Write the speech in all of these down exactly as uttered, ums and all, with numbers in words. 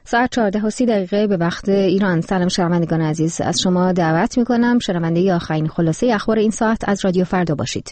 ساعت چهارده و سی دقیقه به وقت ایران. سلام شنوندگان عزیز، از شما دعوت میکنم شنونده آخرین خلاصه اخبار این ساعت از رادیو فردا باشید.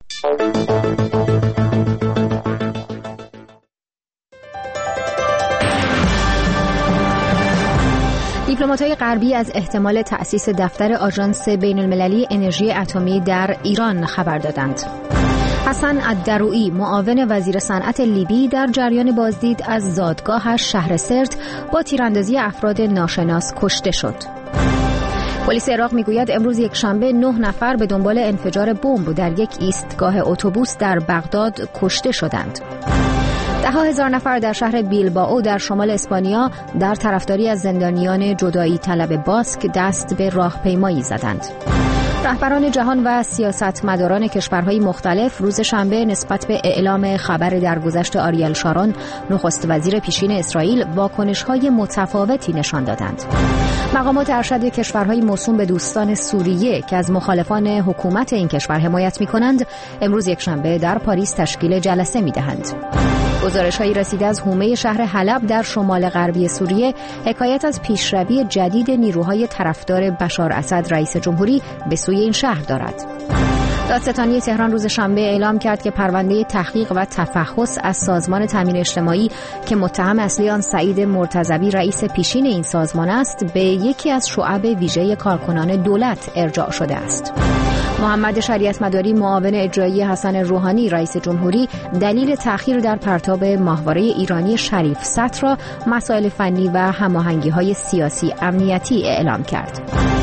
دیپلمات‌های غربی از احتمال تأسیس دفتر آژانس بین‌المللی انرژی اتمی در ایران خبر دادند. حسن الدرویی معاون وزیر صنعت لیبی در جریان بازدید از زادگاهش شهر سرت با تیراندازی افراد ناشناس کشته شد. پلیس عراق میگوید امروز یک شنبه نه نفر به دنبال انفجار بمب در یک ایستگاه اتوبوس در بغداد کشته شدند. ده ها هزار نفر در شهر بیلبائو در شمال اسپانیا در طرفداری از زندانیان جدایی طلب باسک دست به راهپیمایی زدند. رهبران جهان و سیاستمداران کشورهای مختلف روز شنبه نسبت به اعلام خبر درگذشت آریل شارون نخست وزیر پیشین اسرائیل واکنش‌های متفاوتی نشان دادند. مقامات ارشد کشورهای موسوم به دوستان سوریه که از مخالفان حکومت این کشور حمایت می‌کنند امروز یکشنبه در پاریس تشکیل جلسه می‌دهند. گزارش‌هایی رسیده از حومه شهر حلب در شمال غربی سوریه حکایت از پیشروی جدید نیروهای طرفدار بشار اسد رئیس جمهوری به سوی این شهر دارد. دادستانی تهران روز شنبه اعلام کرد که پرونده تحقیق و تفحص از سازمان تامین اجتماعی که متهم اصلی آن سعید مرتضوی رئیس پیشین این سازمان است به یکی از شعب ویژه کارکنان دولت ارجاع شده است. محمد شریعت مداری معاون اجرایی حسن روحانی رئیس جمهوری دلیل تأخیر در پرتاب ماهواره ایرانی شریف ست را مسائل فنی و هماهنگی‌های سیاسی امنیتی اعلام کرد.